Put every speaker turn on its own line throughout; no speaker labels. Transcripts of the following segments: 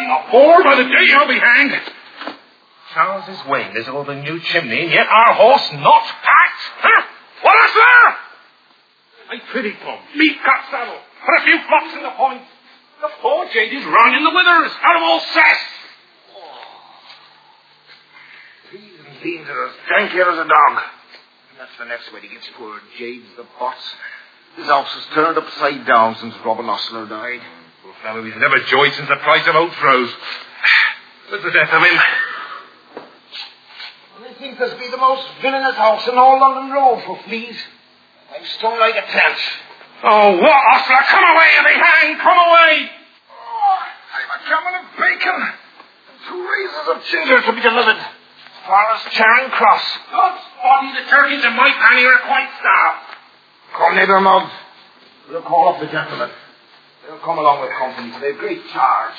being a whore by the day I'll be hanged. Charles's Wain is all the new chimney, and yet our horse not packed? Huh? What is there? I pity Tom. Meat cut saddle. Put a few flops in the point. The poor jade is wrung in the withers, out of all cess. These and beans are as jankier as a dog. And that's the next way he gets poor Jade's the boss. His house has turned upside down since Robin Ostler died. Poor fellow, he's never joyed since the price of oats rose. What's the death of him? They think this be the most villainous house in all London Road for fleas. I'm stung like a tent. Oh, what, Ostler? Come away and be hanged! Come away! Oh, I'm a gammon of bacon and 2 raisins of ginger to be delivered. As far as Charing Cross. God's body, the turkeys in my pan here are quite starved. Call neighbour Muggs. We'll call up the gentlemen. They'll come along with company for their great charge.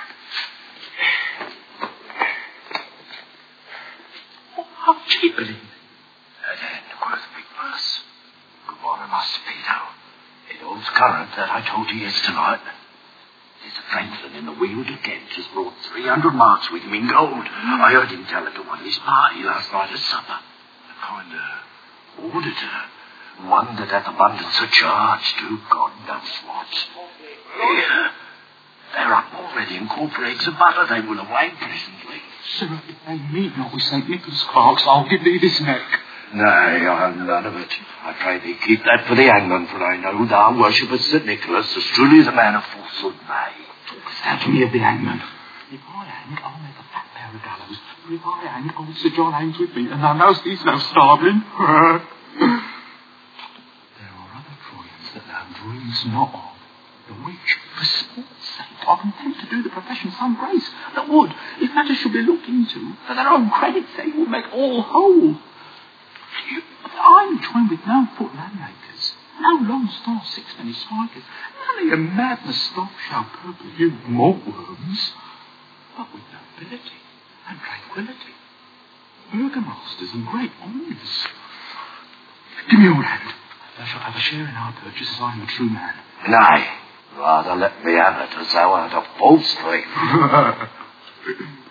How cheap it is. That ain't worth a big fuss. Good morning, Master Peter. It holds current that I told you yesterday. There's a Franklin in the Weald of Kent has brought 300 marks with him in gold. I heard him tell it to one of his party last night at supper. A kind of auditor. One that had abundance of charge to God knows what. Here. They're up already in quarter eggs of butter. They will away presently.
Sir, if they meet not with St. Nicholas Clark's, I'll give thee this neck.
Nay, I'll have none of it. I pray thee keep that for the hangman, for I know thou worshippest St. Nicholas as truly as a man of falsehood may.
Talkest thou to me of the hangman? If I hang, I'll make a fat pair of gallows. For if I hang, old Sir John hangs with me, and thou knowest he's no starveling. There are other Troyans that thou dreams not of, the which, for sport's sake, are content to do the profession some grace, that would, if matters should be looked into, for their own credit's sake, would make all whole. I'm joined with no foot landmakers, no long star sixpenny strikers, none of your madness stuff shall purple you maltworms, but with nobility and tranquillity, burgomasters and great honours. Give me your hand. Thou shalt have a share in our purchase, as I am a true man.
Nay, rather let me have it, as thou art a false thief.